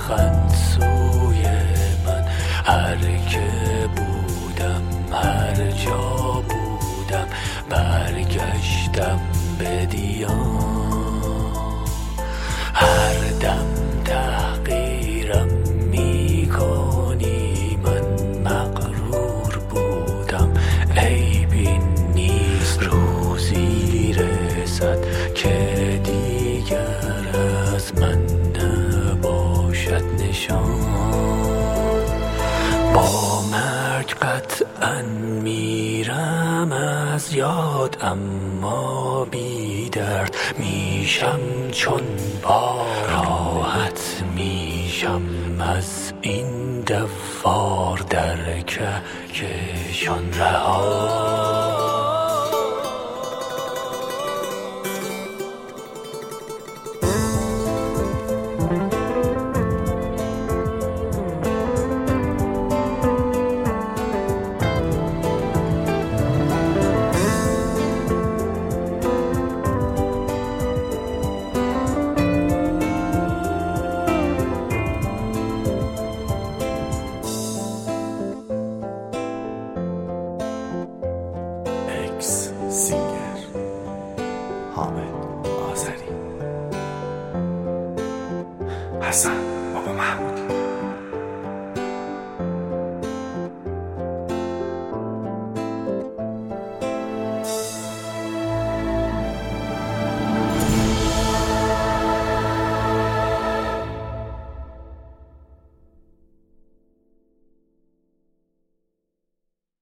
لبخند سوی من. هر که بودم هر جا بودم برگشتم به دیار. هر دم تحقیرم میکنی من مغرور بودم. عیبی نیست روزی رسد که دیگر از من نباشد نشان. با مرگ قطعا میرم از یاد، اما بی درد میشم چون با راحت میشم از این دوار در کهکشان رها. سینگر حامد آذری. حسن بابا محمود.